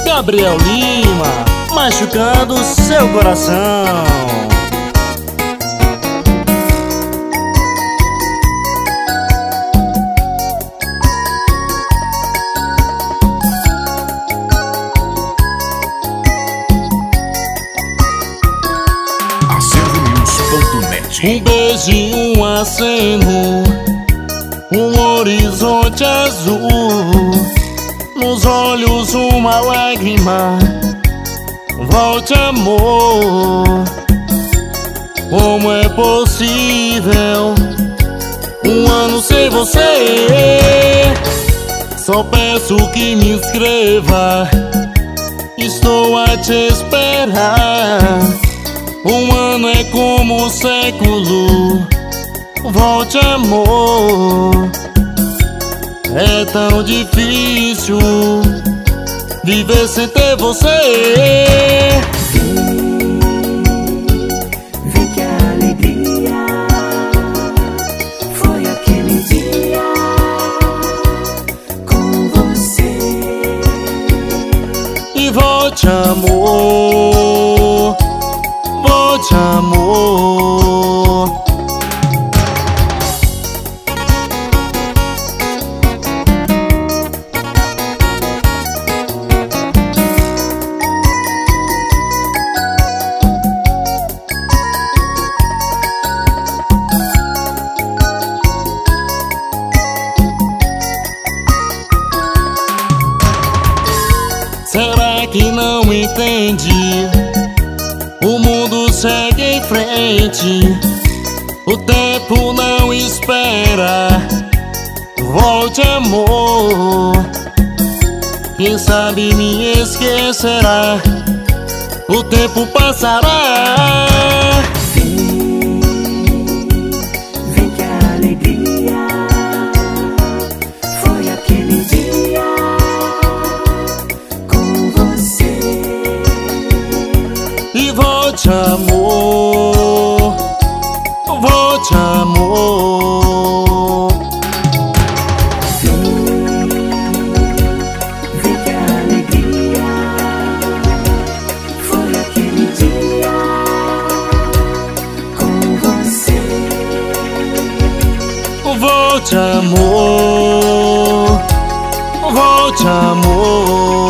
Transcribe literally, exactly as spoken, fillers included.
Gabriel Lima, machucando seu coração. Um beijo e um aceno, um horizonte azul, nos olhos uma lágrima. Volte, amor. Como é possível um ano sem você? Só peço que me escreva, estou a te esperar. Um ano é como um século. Volte, amor. É tão difícil viver sem ter você. Vem, vem que a alegria foi aquele dia com você. E volte, amor. Volte, amor. Será que não entende? O mundo segue em frente, o tempo não espera. Volte, amor. Quem sabe me esquecerá, o tempo passará. Vem, vem que a alegria foi aquele dia com você. E volte, amor. Volte, amor. Vem, vem que a alegria foi aquele dia com você. Volte, amor. Volte, amor.